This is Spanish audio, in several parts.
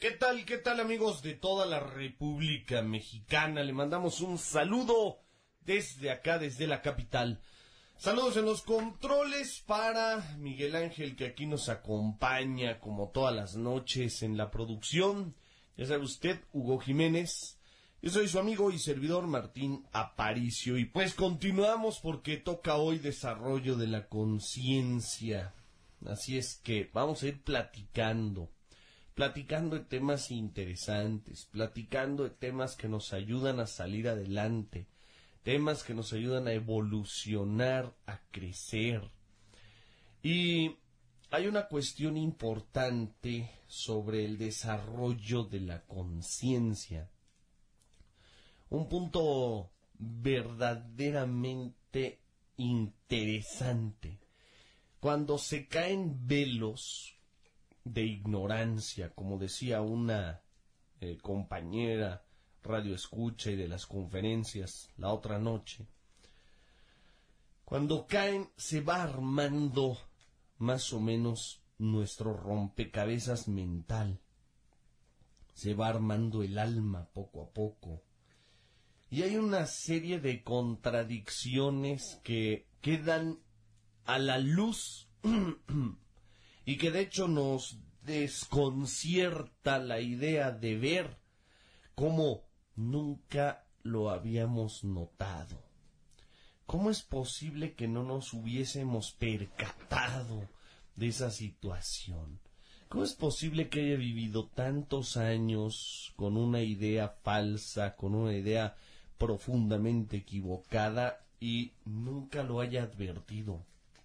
¿Qué tal amigos de toda la República Mexicana? Le mandamos un saludo desde acá, desde la capital. Saludos en los controles para Miguel Ángel, que aquí nos acompaña como todas las noches en la producción. Ya sabe usted, Hugo Jiménez. Yo soy su amigo y servidor Martín Aparicio. Y pues continuamos porque toca hoy desarrollo de la conciencia. Así es que vamos a ir platicando de temas interesantes, platicando de temas que nos ayudan a salir adelante, temas que nos ayudan a evolucionar, a crecer. Y hay una cuestión importante sobre el desarrollo de la conciencia. Un punto verdaderamente interesante. Cuando se caen velos de ignorancia, como decía una compañera radio escucha y de las conferencias la otra noche, cuando caen se va armando más o menos nuestro rompecabezas mental, se va armando el alma poco a poco, y hay una serie de contradicciones que quedan a la luz y que de hecho nos desconcierta la idea de ver cómo nunca lo habíamos notado. ¿Cómo es posible que no nos hubiésemos percatado de esa situación? ¿Cómo es posible que haya vivido tantos años con una idea falsa, con una idea profundamente equivocada y nunca lo haya advertido?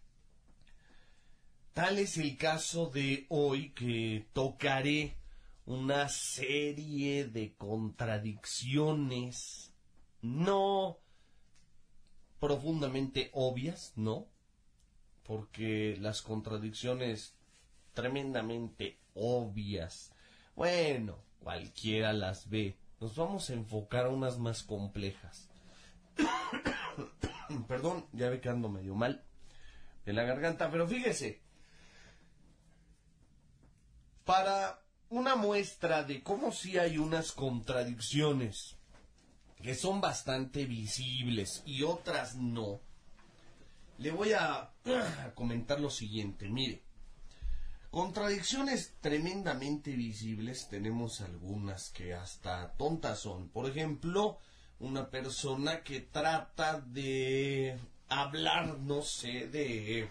Tal es el caso de hoy, que tocaré una serie de contradicciones no profundamente obvias, ¿no? Porque las contradicciones tremendamente obvias, bueno, cualquiera las ve. Nos vamos a enfocar a unas más complejas. Perdón, ya ve que ando medio mal de la garganta, pero fíjese. Para una muestra de cómo sí hay unas contradicciones que son bastante visibles y otras no, le voy a comentar lo siguiente. Mire, contradicciones tremendamente visibles tenemos algunas que hasta tontas son. Por ejemplo, una persona que trata de hablar, no sé, de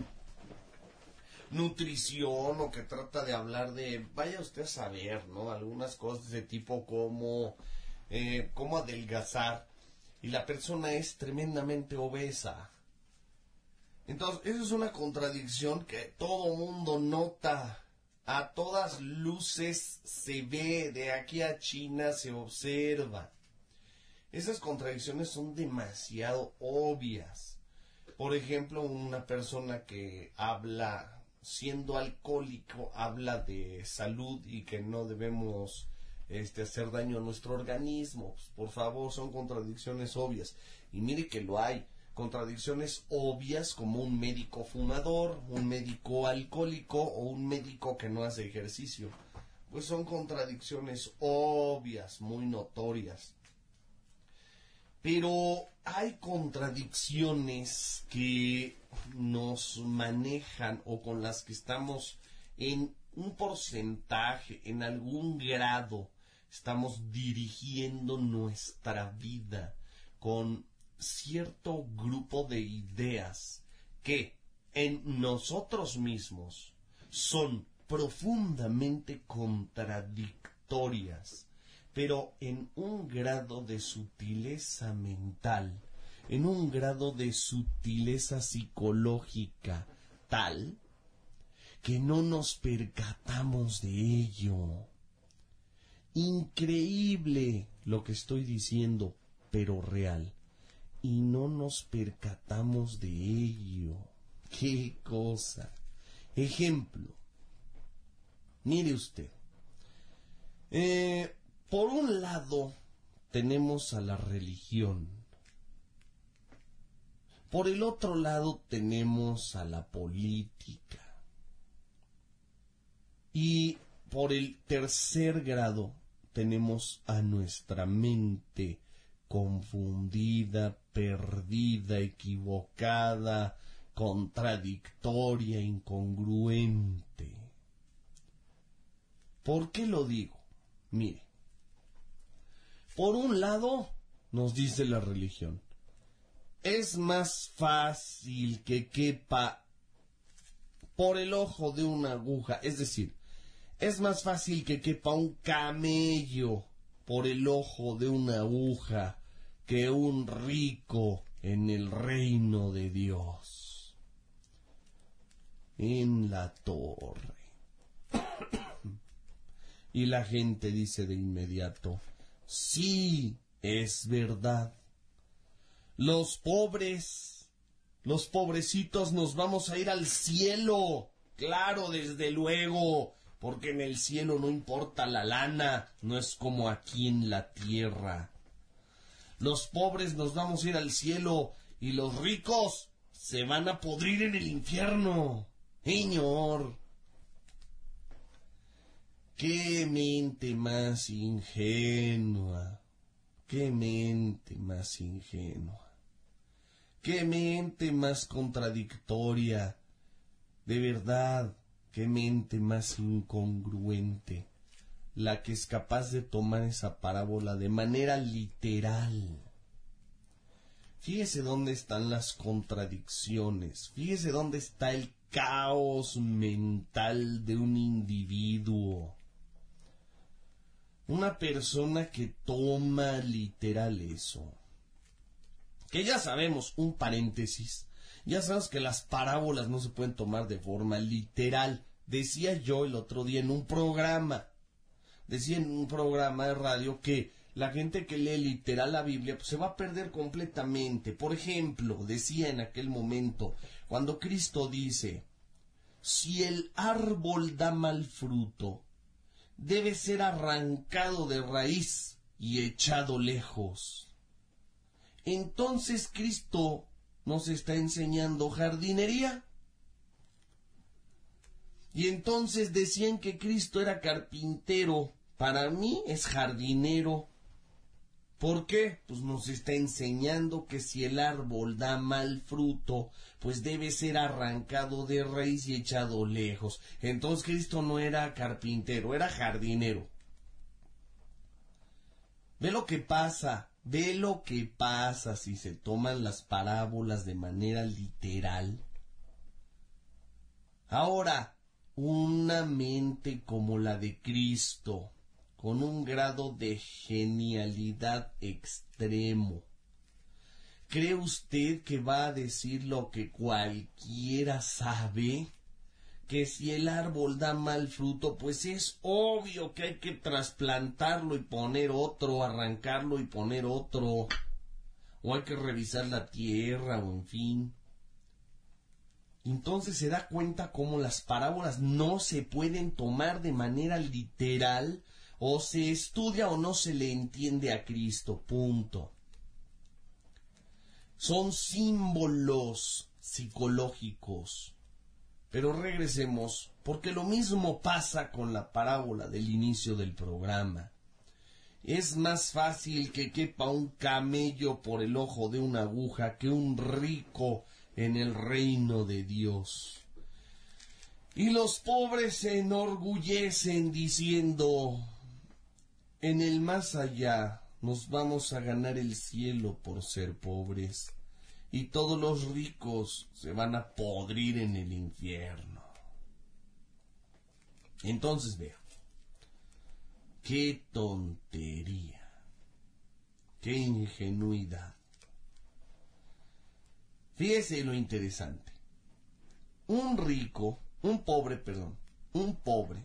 nutrición, o que trata de hablar de, vaya usted a saber, ¿no? Algunas cosas de tipo como cómo adelgazar, y la persona es tremendamente obesa. Entonces, eso es una contradicción que todo mundo nota, a todas luces se ve, de aquí a China se observa. Esas contradicciones son demasiado obvias. Por ejemplo, una persona que habla, siendo alcohólico, habla de salud y que no debemos hacer daño a nuestro organismo. Pues, por favor, son contradicciones obvias. Y mire que lo hay. Contradicciones obvias como un médico fumador, un médico alcohólico o un médico que no hace ejercicio. Pues son contradicciones obvias, muy notorias. Pero hay contradicciones que nos manejan o con las que estamos en un porcentaje, en algún grado, estamos dirigiendo nuestra vida con cierto grupo de ideas que en nosotros mismos son profundamente contradictorias, pero en un grado de sutileza mental, en un grado de sutileza psicológica tal que no nos percatamos de ello. Increíble lo que estoy diciendo, pero real. Y no nos percatamos de ello. ¡Qué cosa! Ejemplo. Mire usted. Por un lado tenemos a la religión. Por el otro lado tenemos a la política. Y por el tercer grado tenemos a nuestra mente confundida, perdida, equivocada, contradictoria, incongruente. ¿Por qué lo digo? Mire, por un lado, nos dice la religión, es más fácil que quepa por el ojo de una aguja, es decir, es más fácil que quepa un camello por el ojo de una aguja que un rico en el reino de Dios. En la torre. Y la gente dice de inmediato, sí, es verdad. Los pobrecitos nos vamos a ir al cielo. Claro, desde luego, porque en el cielo no importa la lana, no es como aquí en la tierra. Los pobres nos vamos a ir al cielo y los ricos se van a podrir en el infierno. Señor, qué mente más ingenua, qué mente más ingenua, qué mente más contradictoria, de verdad, qué mente más incongruente, la que es capaz de tomar esa parábola de manera literal. Fíjese dónde están las contradicciones, fíjese dónde está el caos mental de un individuo. Una persona que toma literal eso. Que ya sabemos, un paréntesis, ya sabemos que las parábolas no se pueden tomar de forma literal. Decía yo el otro día en un programa de radio que la gente que lee literal la Biblia pues se va a perder completamente. Por ejemplo, decía en aquel momento, cuando Cristo dice, si el árbol da mal fruto, debe ser arrancado de raíz y echado lejos. Entonces Cristo nos está enseñando jardinería. Y entonces decían que Cristo era carpintero. Para mí es jardinero. ¿Por qué? Pues nos está enseñando que si el árbol da mal fruto, pues debe ser arrancado de raíz y echado lejos. Entonces Cristo no era carpintero, era jardinero. Ve lo que pasa si se toman las parábolas de manera literal. Ahora, una mente como la de Cristo, con un grado de genialidad extremo, ¿cree usted que va a decir lo que cualquiera sabe? Que si el árbol da mal fruto, pues es obvio que hay que trasplantarlo y poner otro, arrancarlo y poner otro, o hay que revisar la tierra, o en fin. Entonces se da cuenta cómo las parábolas no se pueden tomar de manera literal, o se estudia o no se le entiende a Cristo, punto. Son símbolos psicológicos. Pero regresemos, porque lo mismo pasa con la parábola del inicio del programa. Es más fácil que quepa un camello por el ojo de una aguja que un rico en el reino de Dios. Y los pobres se enorgullecen diciendo, en el más allá nos vamos a ganar el cielo por ser pobres, y todos los ricos se van a podrir en el infierno. Entonces vea, qué tontería, qué ingenuidad. Fíjese lo interesante. Un pobre,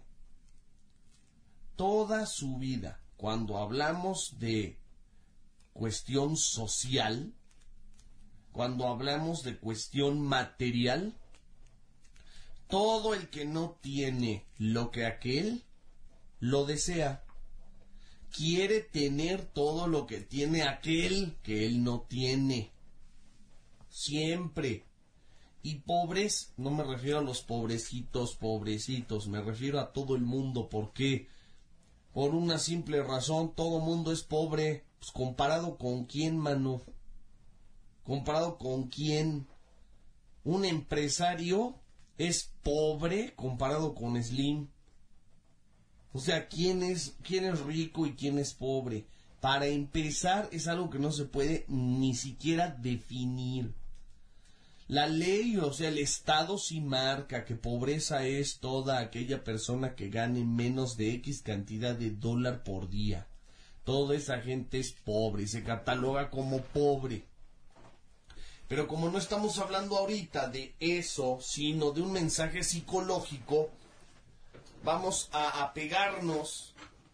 toda su vida, cuando hablamos de cuestión social, cuando hablamos de cuestión material, todo el que no tiene lo que aquel, lo desea. Quiere tener todo lo que tiene aquel que él no tiene. Siempre. Y pobres, no me refiero a los pobrecitos, me refiero a todo el mundo. ¿Por qué? Por una simple razón, todo mundo es pobre. Pues, ¿comparado con quién, mano? ¿Comparado con quién? Un empresario es pobre comparado con Slim. O sea, ¿quién es rico y quién es pobre? Para empezar, es algo que no se puede ni siquiera definir. La ley, o sea, el Estado sí marca que pobreza es toda aquella persona que gane menos de X cantidad de dólar por día. Toda esa gente es pobre, se cataloga como pobre. Pero como no estamos hablando ahorita de eso, sino de un mensaje psicológico, vamos a apegarnos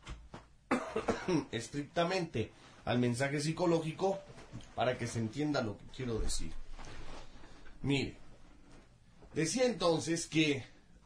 estrictamente al mensaje psicológico para que se entienda lo que quiero decir. Mire, decía entonces que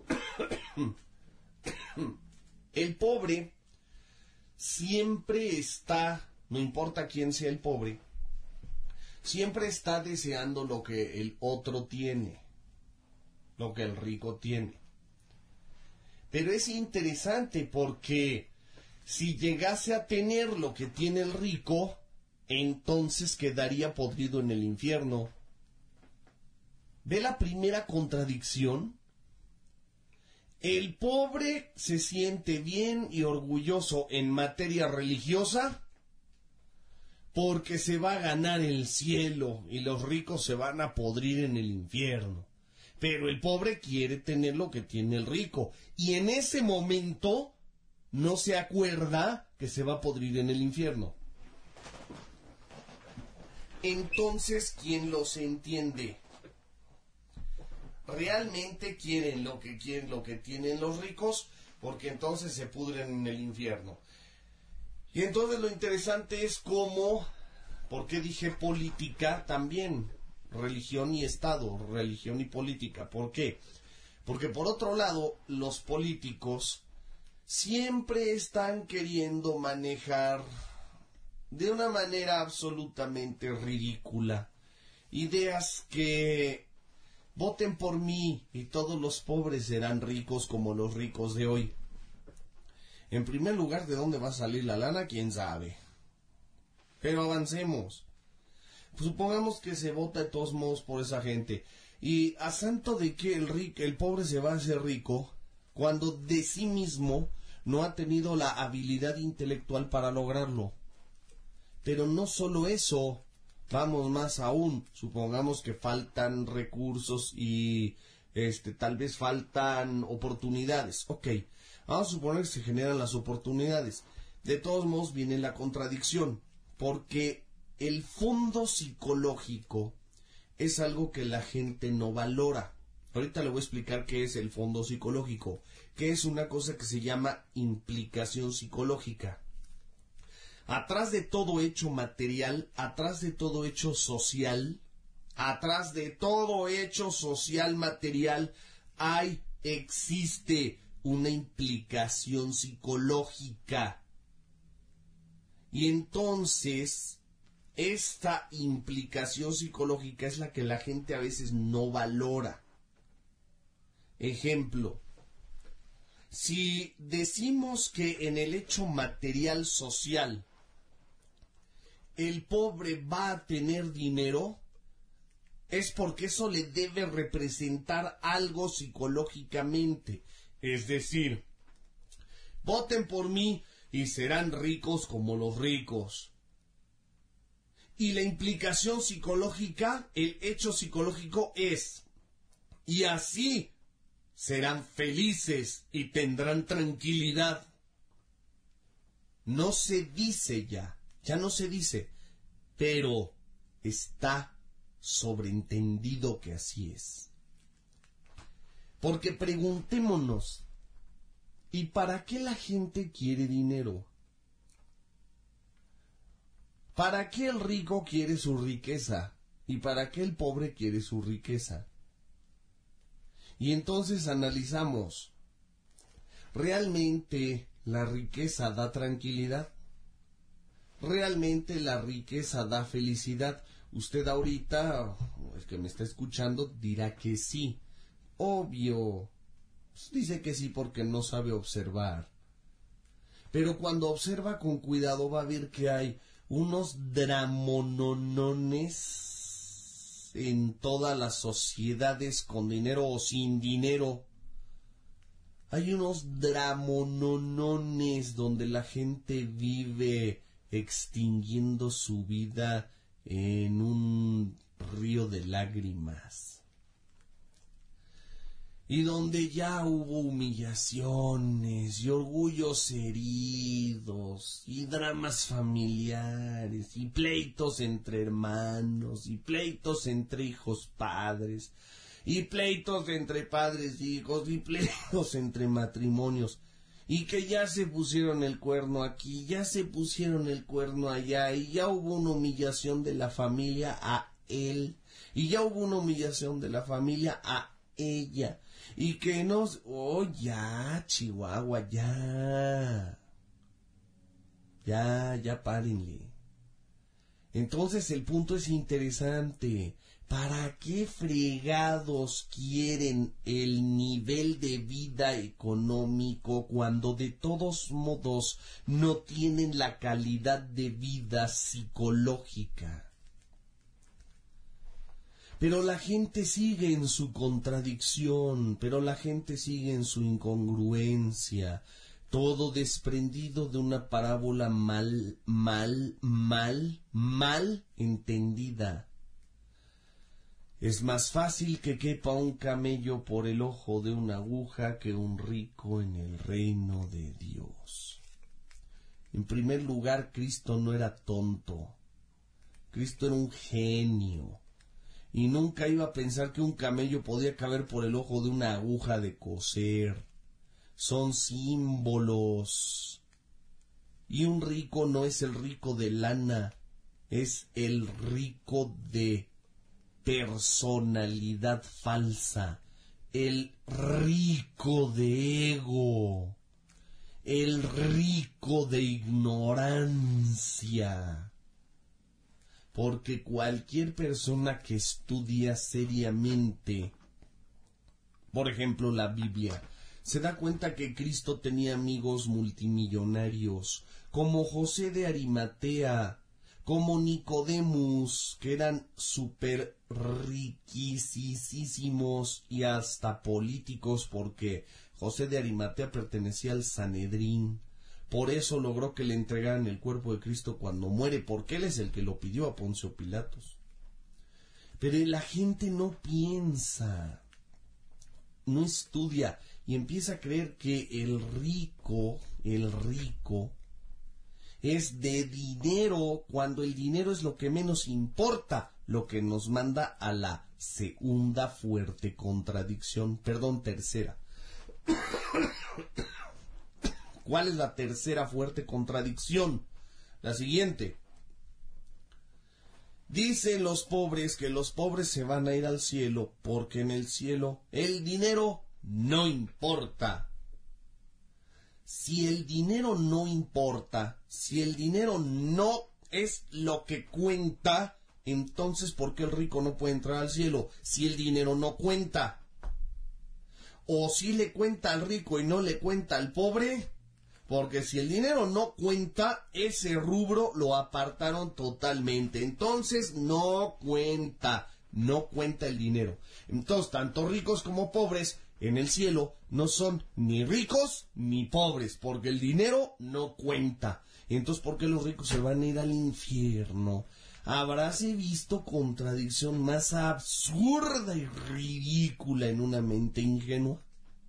el pobre siempre está, no importa quién sea el pobre, siempre está deseando lo que el otro tiene, lo que el rico tiene. Pero es interesante porque si llegase a tener lo que tiene el rico, entonces quedaría podrido en el infierno. ¿Ve la primera contradicción? El pobre se siente bien y orgulloso en materia religiosa porque se va a ganar el cielo y los ricos se van a podrir en el infierno. Pero el pobre quiere tener lo que tiene el rico y en ese momento no se acuerda que se va a podrir en el infierno. Entonces, ¿quién los entiende? ¿Realmente quieren lo que tienen los ricos? Porque entonces se pudren en el infierno. Y entonces lo interesante es cómo, ¿por qué dije política también? Religión y Estado, religión y política. ¿Por qué? Porque por otro lado, los políticos siempre están queriendo manejar de una manera absolutamente ridícula ideas que voten por mí y todos los pobres serán ricos como los ricos de hoy. En primer lugar, ¿de dónde va a salir la lana? ¿Quién sabe? Pero avancemos. Supongamos que se vota de todos modos por esa gente. ¿Y a santo de que el pobre se va a hacer rico cuando de sí mismo no ha tenido la habilidad intelectual para lograrlo? Pero no solo eso, vamos más aún. Supongamos que faltan recursos y tal vez faltan oportunidades. Ok, vamos a suponer que se generan las oportunidades. De todos modos viene la contradicción, porque el fondo psicológico es algo que la gente no valora. Ahorita le voy a explicar qué es el fondo psicológico, que es una cosa que se llama implicación psicológica. Atrás de todo hecho material, atrás de todo hecho social, material, existe una implicación psicológica. Y entonces, esta implicación psicológica es la que la gente a veces no valora. Ejemplo, si decimos que en el hecho material social el pobre va a tener dinero, es porque eso le debe representar algo psicológicamente. Es decir, voten por mí y serán ricos como los ricos. Y la implicación psicológica, el hecho psicológico es, y así serán felices y tendrán tranquilidad. No se dice ya no se dice, pero está sobreentendido que así es. Porque preguntémonos, ¿y para qué la gente quiere dinero? ¿Para qué el rico quiere su riqueza? ¿Y para qué el pobre quiere su riqueza? Y entonces analizamos, ¿realmente la riqueza da tranquilidad? ¿Realmente la riqueza da felicidad? Usted ahorita, el que me está escuchando, dirá que sí. Obvio. Pues dice que sí porque no sabe observar. Pero cuando observa con cuidado va a ver que hay unos dramononones en todas las sociedades con dinero o sin dinero. Hay unos dramononones donde la gente vive extinguiendo su vida en un río de lágrimas. Y donde ya hubo humillaciones y orgullos heridos y dramas familiares y pleitos entre hermanos y pleitos entre hijos padres y pleitos entre padres y hijos y pleitos entre matrimonios y que ya se pusieron el cuerno aquí, ya se pusieron el cuerno allá y ya hubo una humillación de la familia a él y ya hubo una humillación de la familia a ella. Y que nos... Oh, ya, Chihuahua, ya. Ya, párenle. Entonces el punto es interesante. ¿Para qué fregados quieren el nivel de vida económico cuando de todos modos no tienen la calidad de vida psicológica? Pero la gente sigue en su contradicción, pero la gente sigue en su incongruencia, todo desprendido de una parábola mal entendida. Es más fácil que quepa un camello por el ojo de una aguja que un rico en el reino de Dios. En primer lugar, Cristo no era tonto. Cristo era un genio. Y nunca iba a pensar que un camello podía caber por el ojo de una aguja de coser. Son símbolos. Y un rico no es el rico de lana, es el rico de personalidad falsa, el rico de ego, el rico de ignorancia. Porque cualquier persona que estudia seriamente, por ejemplo, la Biblia, se da cuenta que Cristo tenía amigos multimillonarios, como José de Arimatea, como Nicodemus, que eran súper riquísimos y hasta políticos, porque José de Arimatea pertenecía al Sanedrín. Por eso logró que le entregaran el cuerpo de Cristo cuando muere, porque él es el que lo pidió a Poncio Pilatos. Pero la gente no piensa, no estudia y empieza a creer que el rico es de dinero, cuando el dinero es lo que menos importa, lo que nos manda a la segunda fuerte contradicción, tercera. ¿Cuál es la tercera fuerte contradicción? La siguiente. Dicen los pobres que los pobres se van a ir al cielo porque en el cielo el dinero no importa. Si el dinero no importa, si el dinero no es lo que cuenta, entonces ¿por qué el rico no puede entrar al cielo? Si el dinero no cuenta. O si le cuenta al rico y no le cuenta al pobre. Porque si el dinero no cuenta, ese rubro lo apartaron totalmente. Entonces no cuenta el dinero. Entonces, tanto ricos como pobres en el cielo no son ni ricos ni pobres, porque el dinero no cuenta. Entonces, ¿por qué los ricos se van a ir al infierno? ¿Habráse visto contradicción más absurda y ridícula en una mente ingenua?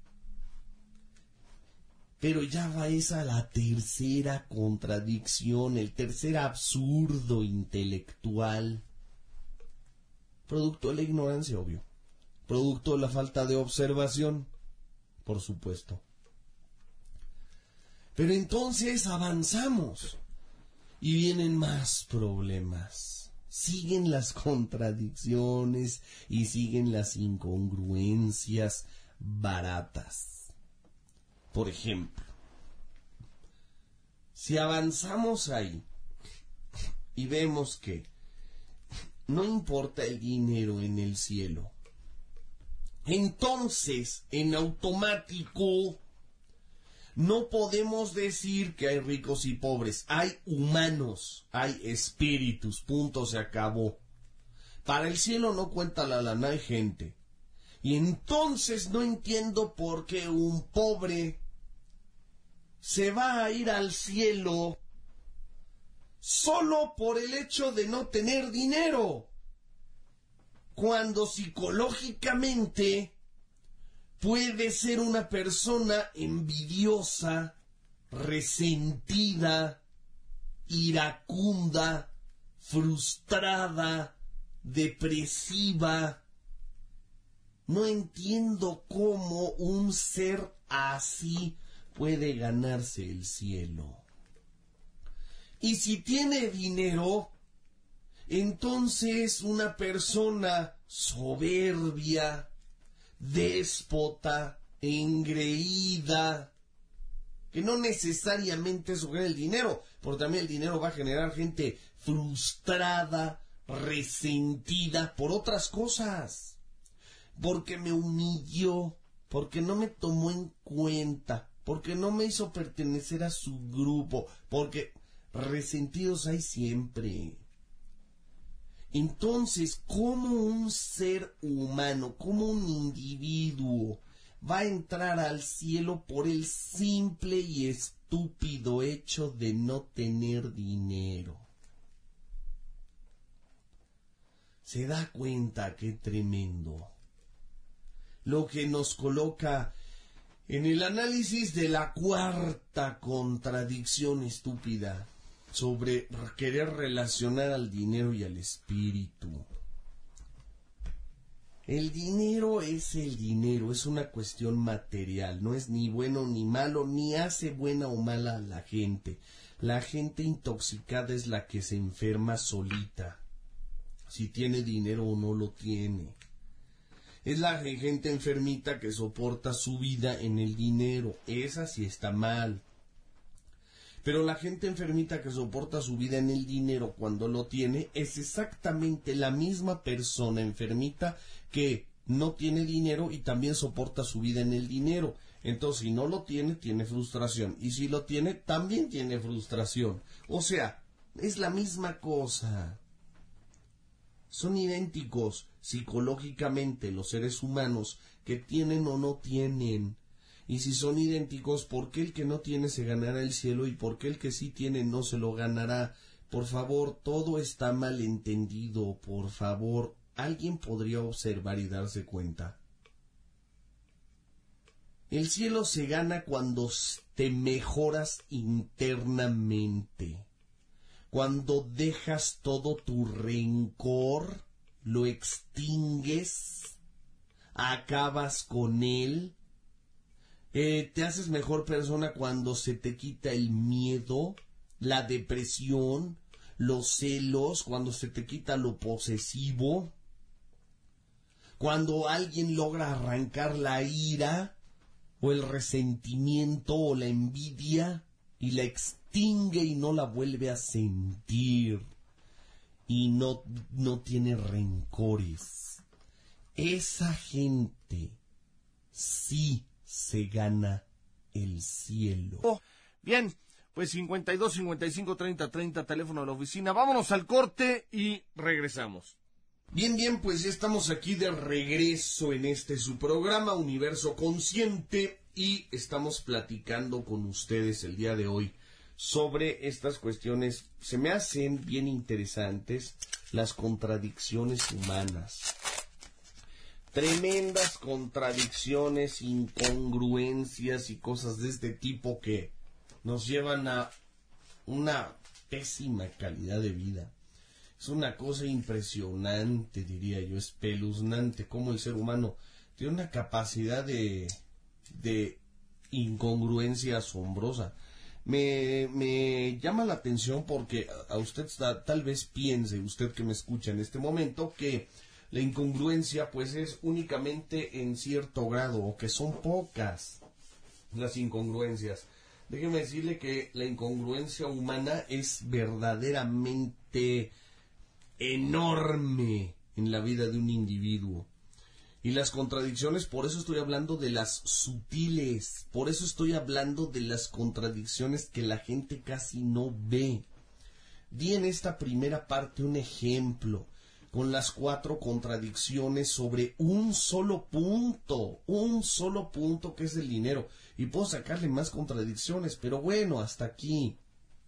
Pero ya va esa la tercera contradicción, el tercer absurdo intelectual. Producto de la ignorancia, obvio. Producto de la falta de observación, por supuesto. Pero entonces avanzamos y vienen más problemas. Siguen las contradicciones y siguen las incongruencias baratas. Por ejemplo, si avanzamos ahí y vemos que no importa el dinero en el cielo. Entonces, en automático, no podemos decir que hay ricos y pobres. Hay humanos, hay espíritus, punto, se acabó. Para el cielo no cuenta la lana, hay gente. Y entonces no entiendo por qué un pobre se va a ir al cielo solo por el hecho de no tener dinero, cuando psicológicamente puede ser una persona envidiosa, resentida, iracunda, frustrada, depresiva. No entiendo cómo un ser así puede ganarse el cielo. Y si tiene dinero, entonces una persona soberbia, déspota, engreída, que no necesariamente eso genera el dinero, porque también el dinero va a generar gente frustrada, resentida por otras cosas, porque me humilló, porque no me tomó en cuenta, porque no me hizo pertenecer a su grupo, porque resentidos hay siempre. Entonces, ¿cómo un ser humano, cómo un individuo va a entrar al cielo por el simple y estúpido hecho de no tener dinero? ¿Se da cuenta qué tremendo? Lo que nos coloca en el análisis de la cuarta contradicción estúpida sobre querer relacionar al dinero y al espíritu. El dinero, es una cuestión material, no es ni bueno ni malo, ni hace buena o mala a la gente. La gente intoxicada es la que se enferma solita, si tiene dinero o no lo tiene. Es la gente enfermita que soporta su vida en el dinero, esa sí está mal. Pero la gente enfermita que soporta su vida en el dinero cuando lo tiene es exactamente la misma persona enfermita que no tiene dinero y también soporta su vida en el dinero. Entonces, si no lo tiene, tiene frustración. Y si lo tiene, también tiene frustración. O sea, es la misma cosa. Son idénticos psicológicamente los seres humanos que tienen o no tienen. Y si son idénticos, ¿por qué el que no tiene se ganará el cielo y por qué el que sí tiene no se lo ganará? Por favor, todo está mal entendido, por favor. ¿Alguien podría observar y darse cuenta? El cielo se gana cuando te mejoras internamente. Cuando dejas todo tu rencor, lo extingues, acabas con él. Te haces mejor persona cuando se te quita el miedo, la depresión, los celos, cuando se te quita lo posesivo, cuando alguien logra arrancar la ira o el resentimiento o la envidia y la extingue y no la vuelve a sentir y no tiene rencores. Esa gente sí se gana el cielo. Bien, pues 52 55 30 30, teléfono de la oficina. Vámonos al corte y regresamos. Bien, pues ya estamos aquí de regreso en su programa Universo Consciente y estamos platicando con ustedes el día de hoy sobre estas cuestiones. Se me hacen bien interesantes las contradicciones humanas. Tremendas contradicciones, incongruencias y cosas de este tipo que nos llevan a una pésima calidad de vida. Es una cosa impresionante, diría yo, espeluznante, cómo el ser humano tiene una capacidad de incongruencia asombrosa. Me llama la atención porque a usted tal vez piense, usted que me escucha en este momento, que la incongruencia pues es únicamente en cierto grado o que son pocas las incongruencias. Déjeme decirle que la incongruencia humana es verdaderamente enorme en la vida de un individuo. Y las contradicciones, por eso estoy hablando de las sutiles, por eso estoy hablando de las contradicciones que la gente casi no ve. Di en esta primera parte un ejemplo con las 4 contradicciones sobre un solo punto que es el dinero. Y puedo sacarle más contradicciones, pero bueno, hasta aquí.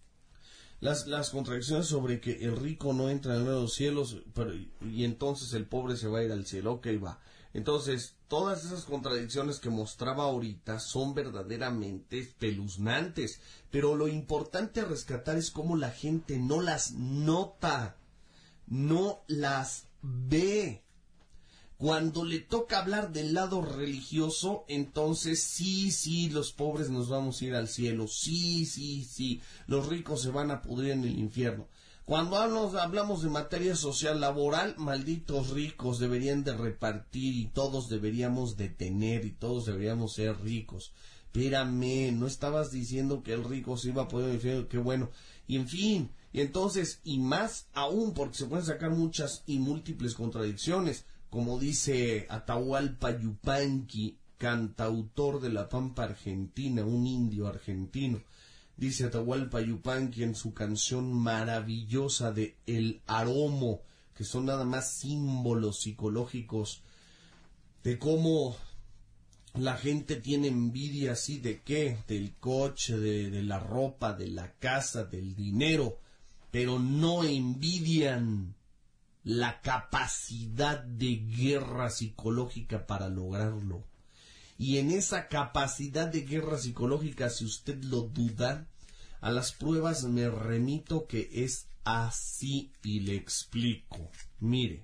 Las contradicciones sobre que el rico no entra en los cielos y entonces el pobre se va a ir al cielo. Ok, va. Entonces, todas esas contradicciones que mostraba ahorita son verdaderamente espeluznantes, pero lo importante a rescatar es cómo la gente no las nota, no las ve. Cuando le toca hablar del lado religioso, entonces sí, los pobres nos vamos a ir al cielo, sí, los ricos se van a pudrir en el infierno. Cuando hablamos de materia social laboral, malditos ricos deberían de repartir y todos deberíamos de tener y todos deberíamos ser ricos. Espérame, no estabas diciendo que el rico se iba a poder ir al infierno, qué bueno. Y en fin, y entonces, y más aún, porque se pueden sacar muchas y múltiples contradicciones, como dice Atahualpa Yupanqui, cantautor de la Pampa Argentina, un indio argentino. Dice Atahualpa Yupanqui en su canción maravillosa de El Aromo, que son nada más símbolos psicológicos de cómo la gente tiene envidia así de qué, del coche, de la ropa, de la casa, del dinero, pero no envidian la capacidad de guerra psicológica para lograrlo. Y en esa capacidad de guerra psicológica, si usted lo duda, a las pruebas me remito que es así y le explico. Mire,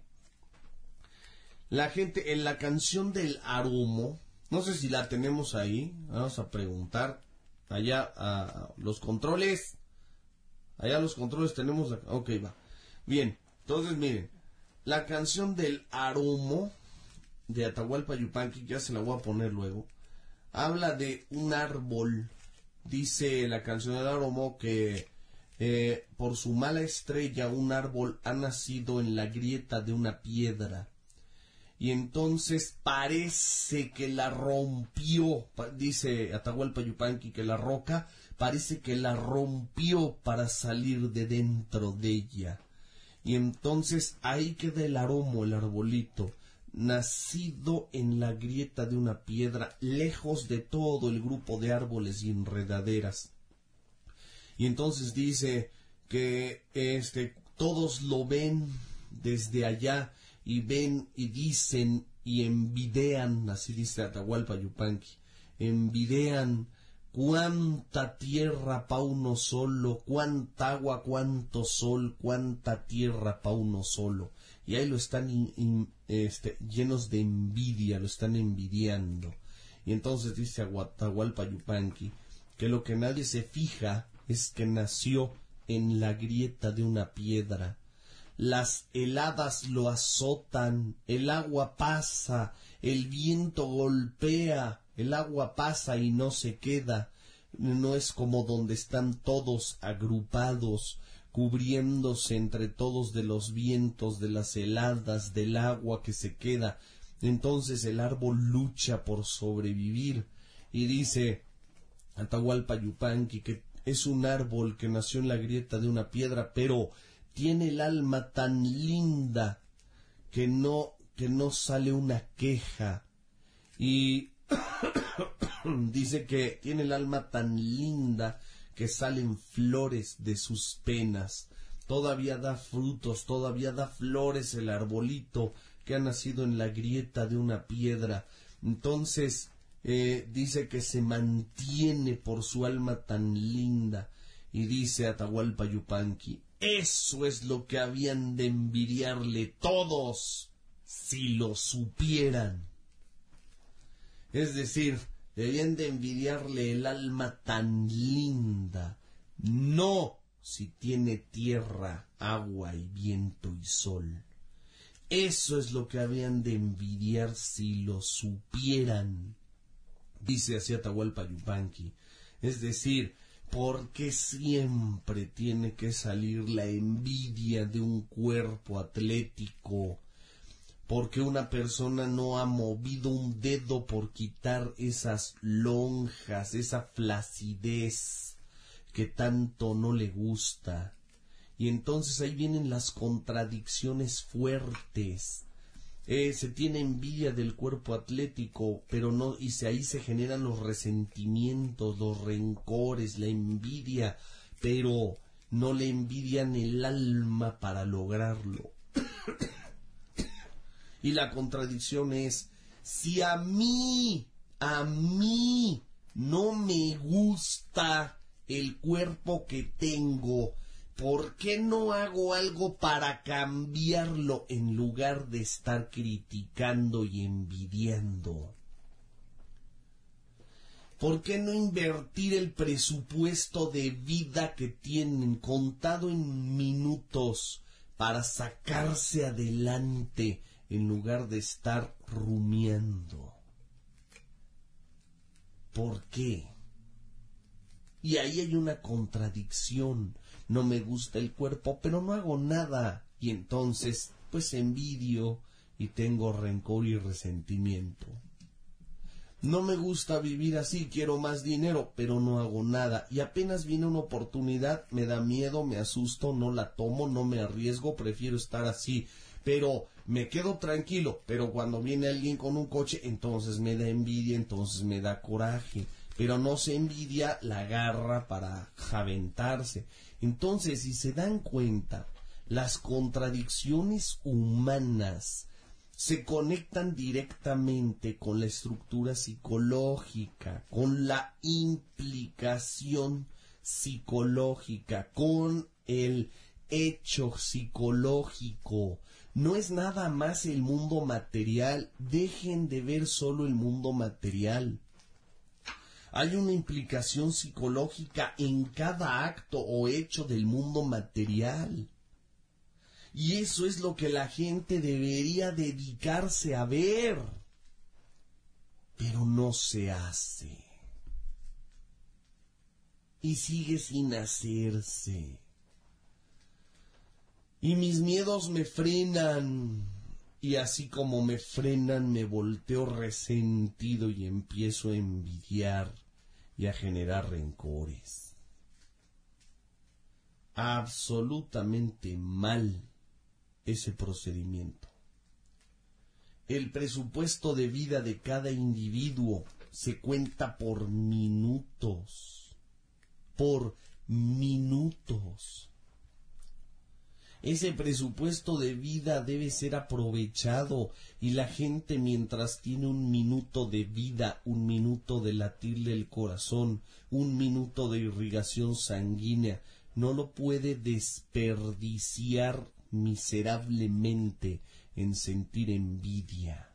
la gente en la canción del Aromo, no sé si la tenemos ahí, vamos a preguntar allá a los controles. Allá los controles tenemos, ok, va. Bien, entonces miren, la canción del Aromo de Atahualpa Yupanqui, ya se la voy a poner luego, habla de un árbol. Dice la canción del Aromo que por su mala estrella un árbol ha nacido en la grieta de una piedra. Y entonces parece que la rompió, dice Atahualpa Yupanqui, que la roca parece que la rompió para salir de dentro de ella. Y entonces ahí queda el Aromo, el arbolito, nacido en la grieta de una piedra, lejos de todo el grupo de árboles y enredaderas. Y entonces dice que todos lo ven desde allá y ven y dicen y envidian, así dice Atahualpa Yupanqui, envidian cuánta tierra pa' uno solo, cuánta agua, cuánto sol, cuánta tierra pa' uno solo. Y ahí lo están llenos de envidia, lo están envidiando. Y entonces dice Atahualpa Yupanqui que lo que nadie se fija es que nació en la grieta de una piedra. Las heladas lo azotan, el agua pasa, el viento golpea, el agua pasa y no se queda. No es como donde están todos agrupados, cubriéndose entre todos de los vientos, de las heladas, del agua que se queda. Entonces el árbol lucha por sobrevivir. Y dice Atahualpa Yupanqui que es un árbol que nació en la grieta de una piedra, pero tiene el alma tan linda que no sale una queja. Y dice que tiene el alma tan linda que salen flores de sus penas. Todavía da frutos, todavía da flores el arbolito que ha nacido en la grieta de una piedra. Entonces dice que se mantiene por su alma tan linda. Y dice Atahualpa Yupanqui, eso es lo que habían de envidiarle todos si lo supieran. Es decir, debían de envidiarle el alma tan linda, no si tiene tierra, agua y viento y sol. Eso es lo que habían de envidiar si lo supieran, dice así Atahualpa Yupanqui. Es decir, ¿Por qué siempre tiene que salir la envidia de un cuerpo atlético? ¿Por qué una persona no ha movido un dedo por quitar esas lonjas, esa flacidez que tanto no le gusta? Y entonces ahí vienen las contradicciones fuertes. Se tiene envidia del cuerpo atlético, pero no, ahí se generan los resentimientos, los rencores, la envidia, pero no le envidian el alma para lograrlo. Y la contradicción es, si a mí no me gusta el cuerpo que tengo, ¿por qué no hago algo para cambiarlo en lugar de estar criticando y envidiando? ¿Por qué no invertir el presupuesto de vida que tienen contado en minutos para sacarse adelante en lugar de estar rumiando? ¿Por qué? Y ahí hay una contradicción. No me gusta el cuerpo, pero no hago nada. Y entonces, pues envidio y tengo rencor y resentimiento. No me gusta vivir así, quiero más dinero, pero no hago nada. Y apenas viene una oportunidad, me da miedo, me asusto, no la tomo, no me arriesgo, prefiero estar así. Pero me quedo tranquilo, pero cuando viene alguien con un coche, entonces me da envidia, entonces me da coraje. Pero no se envidia la garra para aventarse. Entonces, si se dan cuenta, las contradicciones humanas se conectan directamente con la estructura psicológica, con la implicación psicológica, con el hecho psicológico. No es nada más el mundo material. Dejen de ver solo el mundo material. Hay una implicación psicológica en cada acto o hecho del mundo material. Y eso es lo que la gente debería dedicarse a ver. Pero no se hace. Y sigue sin hacerse. Y mis miedos me frenan. Y así como me frenan, me volteo resentido y empiezo a envidiar y a generar rencores. Absolutamente mal ese procedimiento. El presupuesto de vida de cada individuo se cuenta por minutos. Por minutos. Ese presupuesto de vida debe ser aprovechado y la gente, mientras tiene un minuto de vida, un minuto de latir del corazón, un minuto de irrigación sanguínea, no lo puede desperdiciar miserablemente en sentir envidia.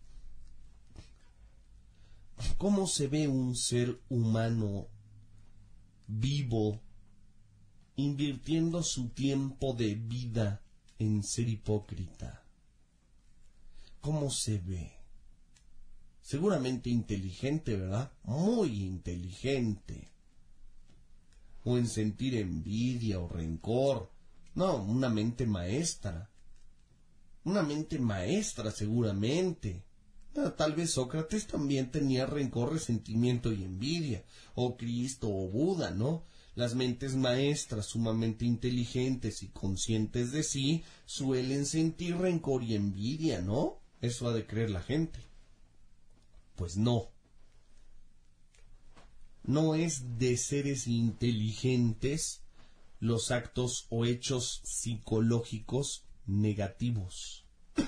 ¿Cómo se ve un ser humano vivo invirtiendo su tiempo de vida en ser hipócrita? ¿Cómo se ve? Seguramente inteligente, ¿verdad? Muy inteligente. O en sentir envidia o rencor. No, una mente maestra. Una mente maestra seguramente. Tal vez Sócrates también tenía rencor, resentimiento y envidia. O Cristo o Buda, ¿no? Las mentes maestras, sumamente inteligentes y conscientes de sí, suelen sentir rencor y envidia, ¿no? Eso ha de creer la gente. Pues no. No es de seres inteligentes los actos o hechos psicológicos negativos.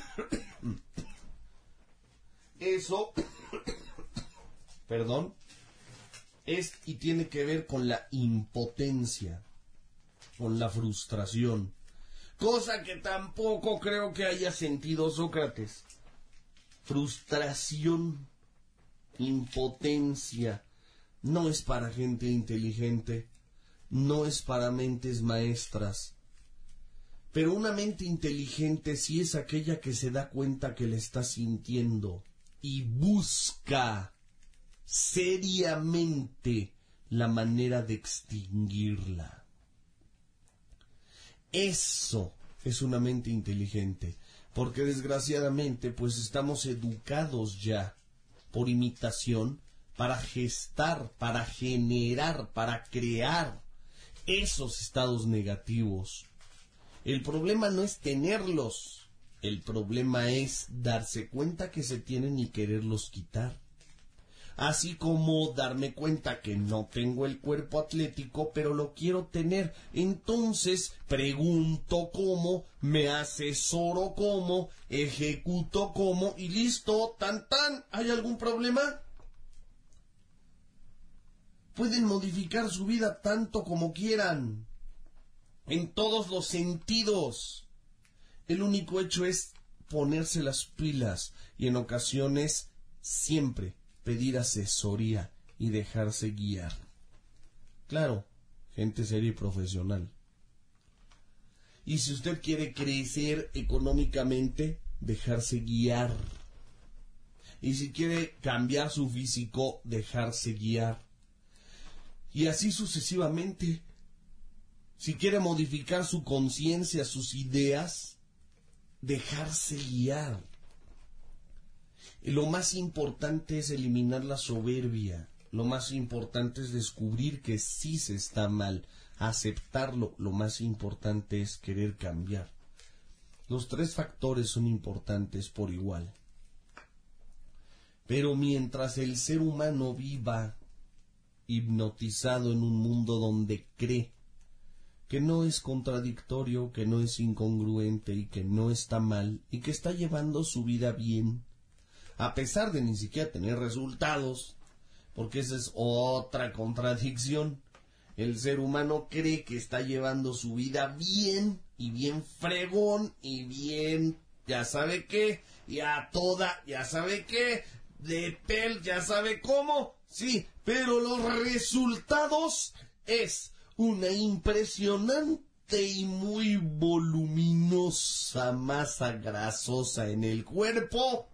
Eso, perdón, es y tiene que ver con la impotencia, con la frustración, cosa que tampoco creo que haya sentido Sócrates. Frustración, impotencia, no es para gente inteligente, no es para mentes maestras. Pero una mente inteligente sí es aquella que se da cuenta que le está sintiendo y busca seriamente la manera de extinguirla. Eso es una mente inteligente, porque desgraciadamente pues estamos educados ya por imitación para gestar, para generar, para crear esos estados negativos. El problema no es tenerlos, el problema es darse cuenta que se tienen y quererlos quitar. Así como darme cuenta que no tengo el cuerpo atlético, pero lo quiero tener. Entonces pregunto cómo, me asesoro cómo, ejecuto cómo y listo, tan tan. ¿Hay algún problema? Pueden modificar su vida tanto como quieran, en todos los sentidos. El único hecho es ponerse las pilas y en ocasiones siempre pedir asesoría y dejarse guiar. Claro, gente seria y profesional. Y si usted quiere crecer económicamente, dejarse guiar. Y si quiere cambiar su físico, dejarse guiar. Y así sucesivamente. Si quiere modificar su conciencia, sus ideas, dejarse guiar. Y lo más importante es eliminar la soberbia. Lo más importante es descubrir que sí se está mal, aceptarlo. Lo más importante es querer cambiar. Los tres factores son importantes por igual. Pero mientras el ser humano viva hipnotizado en un mundo donde cree que no es contradictorio, que no es incongruente y que no está mal y que está llevando su vida bien, a pesar de ni siquiera tener resultados, porque esa es otra contradicción. El ser humano cree que está llevando su vida bien, y bien fregón, y bien, ya sabe qué, y a toda, ya sabe qué, de pel, ya sabe cómo, sí, pero los resultados es una impresionante y muy voluminosa masa grasosa en el cuerpo,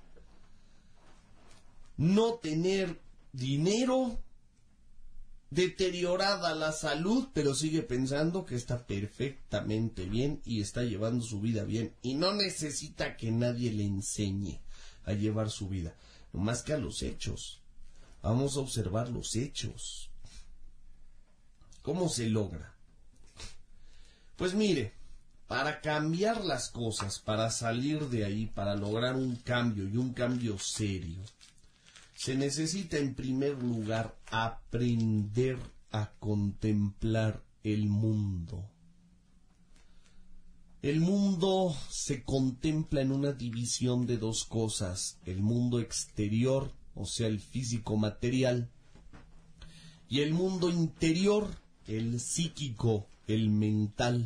no tener dinero, deteriorada la salud, pero sigue pensando que está perfectamente bien y está llevando su vida bien y no necesita que nadie le enseñe a llevar su vida, no más que a los hechos. Vamos a observar los hechos. ¿Cómo se logra? Pues mire, para cambiar las cosas, para salir de ahí, para lograr un cambio y un cambio serio, se necesita en primer lugar aprender a contemplar el mundo. El mundo se contempla en una división de dos cosas: el mundo exterior, o sea, el físico material, y el mundo interior, el psíquico, el mental.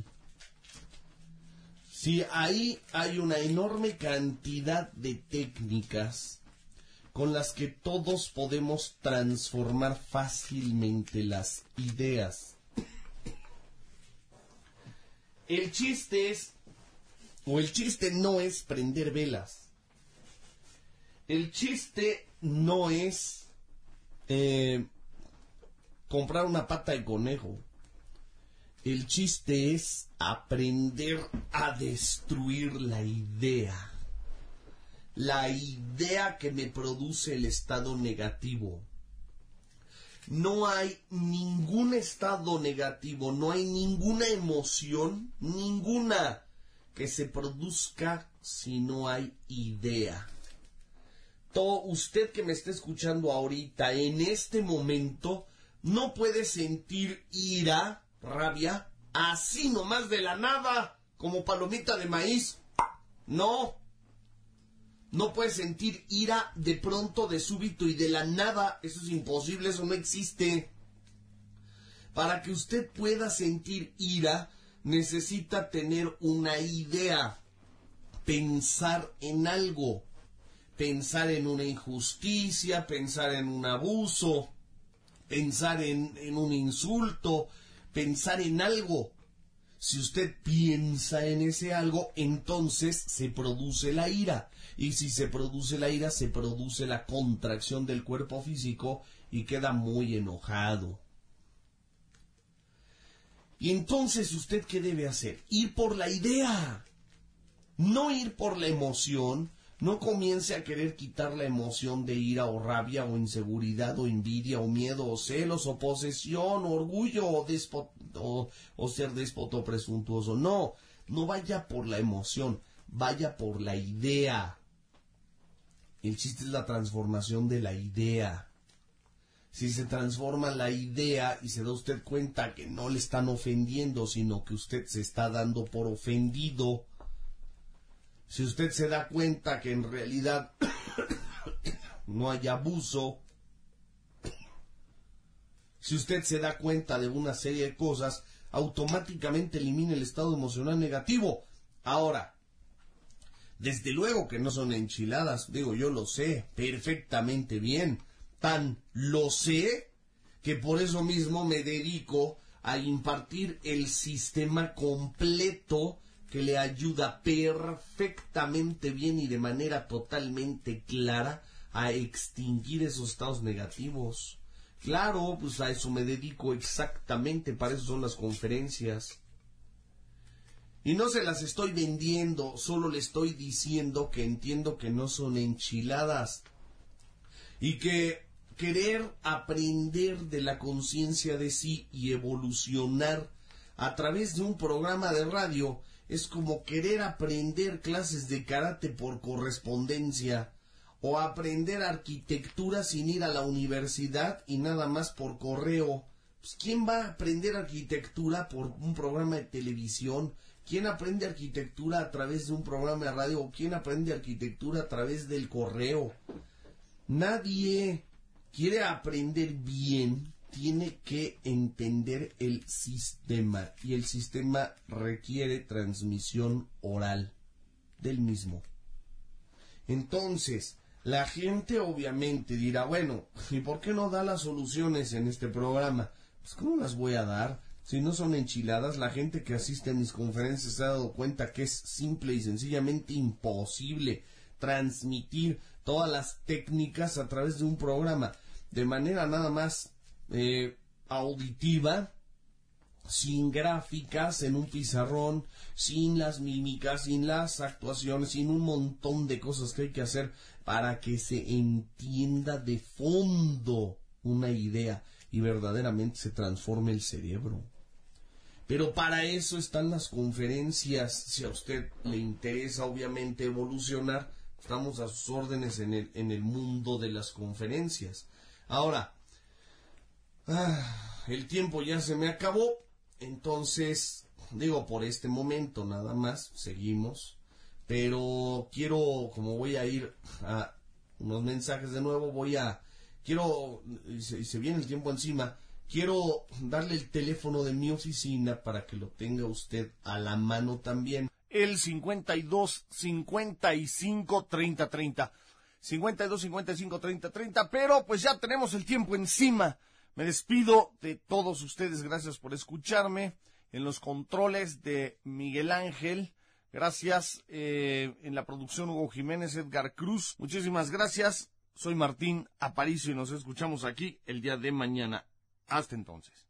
Sí, ahí hay una enorme cantidad de técnicas con las que todos podemos transformar fácilmente las ideas. El chiste no es prender velas. El chiste no es comprar una pata de conejo. El chiste es aprender a destruir la idea. La idea que me produce el estado negativo. No hay ningún estado negativo, no hay ninguna emoción, ninguna que se produzca si no hay idea. Usted que me está escuchando ahorita, en este momento, no puede sentir ira, rabia, así nomás de la nada, como palomita de maíz. No. No puedes sentir ira de pronto, de súbito y de la nada. Eso es imposible, eso no existe. Para que usted pueda sentir ira, necesita tener una idea. Pensar en algo. Pensar en una injusticia, pensar en un abuso, pensar en un insulto, pensar en algo. Si usted piensa en ese algo, entonces se produce la ira. Y si se produce la ira, se produce la contracción del cuerpo físico y queda muy enojado. Y entonces, ¿usted qué debe hacer? Ir por la idea, no ir por la emoción. No comience a querer quitar la emoción de ira o rabia o inseguridad o envidia o miedo o celos o posesión o orgullo o ser déspota o presuntuoso. No, no vaya por la emoción, vaya por la idea. El chiste es la transformación de la idea. Si se transforma la idea y se da usted cuenta que no le están ofendiendo, sino que usted se está dando por ofendido. Si usted se da cuenta que en realidad no hay abuso, si usted se da cuenta de una serie de cosas, automáticamente elimina el estado emocional negativo. Ahora, desde luego que no son enchiladas, digo, yo lo sé perfectamente bien. Tan lo sé que por eso mismo me dedico a impartir el sistema completo que le ayuda perfectamente bien y de manera totalmente clara a extinguir esos estados negativos. Claro, pues a eso me dedico exactamente, para eso son las conferencias. Y no se las estoy vendiendo, solo le estoy diciendo que entiendo que no son enchiladas. Y que querer aprender de la conciencia de sí y evolucionar a través de un programa de radio es como querer aprender clases de karate por correspondencia o aprender arquitectura sin ir a la universidad y nada más por correo. Pues, ¿quién va a aprender arquitectura por un programa de televisión? ¿Quién aprende arquitectura a través de un programa de radio? ¿O quién aprende arquitectura a través del correo? Nadie. Quiere aprender bien, tiene que entender el sistema, y el sistema requiere transmisión oral del mismo. Entonces, la gente obviamente dirá, bueno, ¿y por qué no da las soluciones en este programa? Pues, ¿cómo las voy a dar? Si no son enchiladas, la gente que asiste a mis conferencias se ha dado cuenta que es simple y sencillamente imposible transmitir todas las técnicas a través de un programa de manera nada más auditiva, sin gráficas en un pizarrón, sin las mímicas, sin las actuaciones, sin un montón de cosas que hay que hacer para que se entienda de fondo una idea y verdaderamente se transforme el cerebro. Pero para eso están las conferencias. Si a usted le interesa obviamente evolucionar, estamos a sus órdenes en el mundo de las conferencias. Ahora, el tiempo ya se me acabó, entonces, digo, por este momento nada más, seguimos, pero quiero, como voy a ir a unos mensajes de nuevo, y se viene el tiempo encima, quiero darle el teléfono de mi oficina para que lo tenga usted a la mano también. El 52 55 30 30. 52 55 30 30, pero pues ya tenemos el tiempo encima. Me despido de todos ustedes, gracias por escucharme. En los controles de Miguel Ángel, gracias. En la producción Hugo Jiménez, Edgar Cruz, muchísimas gracias. Soy Martín Aparicio y nos escuchamos aquí el día de mañana. Hasta entonces.